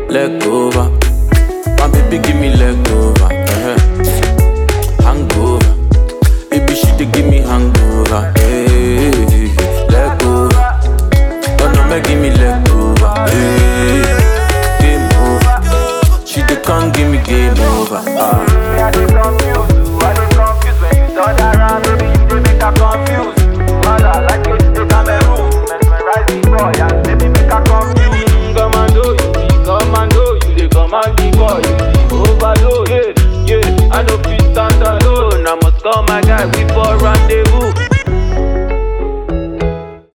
leg over. My baby give me leg over. Hangover, baby she dey give me hangover.